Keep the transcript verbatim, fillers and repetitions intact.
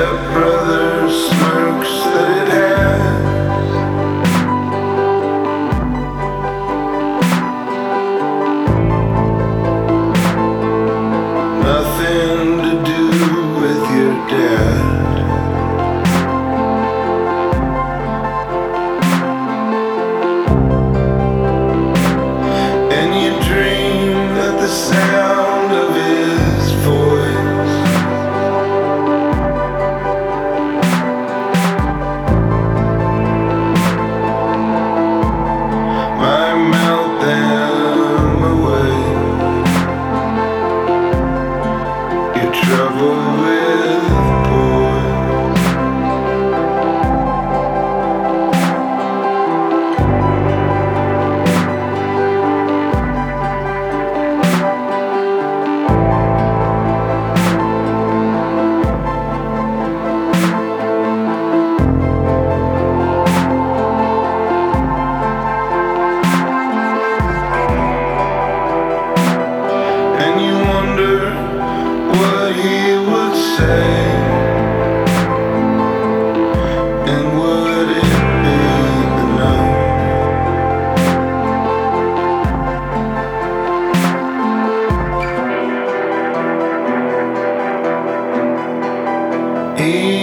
stepbrother smirks that it had. Nothing to do with your dad. And you dream that the sound of his voice might melt them away. Your trouble with boys. And you wonder what he would say, and would it be enough? He